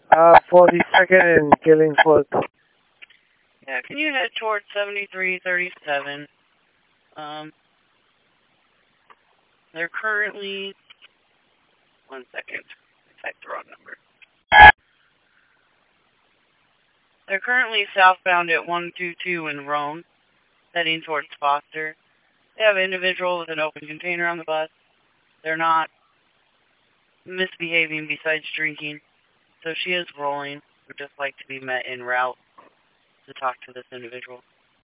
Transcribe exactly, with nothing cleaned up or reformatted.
Uh, forty-second and Killingworth. Yeah, can you head towards seventy-three thirty-seven? Um, they're currently... One second. I typed the wrong number. They're currently southbound at one two two in Rome, heading towards Foster. They have an individual with an open container on the bus. They're not misbehaving besides drinking, so she is rolling. Would just like to be met en route to talk to this individual.